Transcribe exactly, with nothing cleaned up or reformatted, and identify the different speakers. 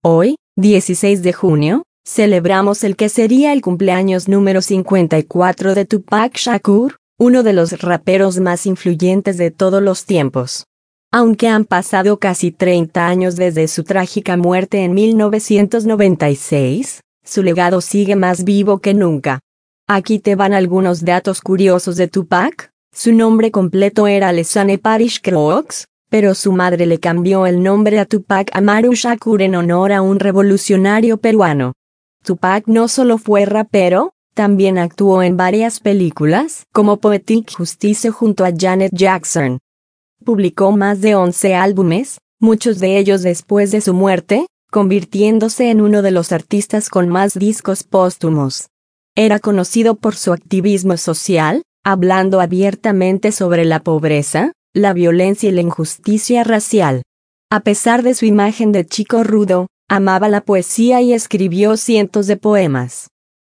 Speaker 1: Hoy, dieciséis de junio, celebramos el que sería el cumpleaños número cincuenta y cuatro de Tupac Shakur, uno de los raperos más influyentes de todos los tiempos. Aunque han pasado casi treinta años desde su trágica muerte en mil novecientos noventa y seis, su legado sigue más vivo que nunca. Aquí te van algunos datos curiosos de Tupac. Su nombre completo era Alessane Parish Crooks, pero su madre le cambió el nombre a Tupac Amaru Shakur en honor a un revolucionario peruano. Tupac no solo fue rapero, también actuó en varias películas, como Poetic Justice junto a Janet Jackson. Publicó más de once álbumes, muchos de ellos después de su muerte, convirtiéndose en uno de los artistas con más discos póstumos. Era conocido por su activismo social, hablando abiertamente sobre la pobreza, la violencia y la injusticia racial. A pesar de su imagen de chico rudo, amaba la poesía y escribió cientos de poemas.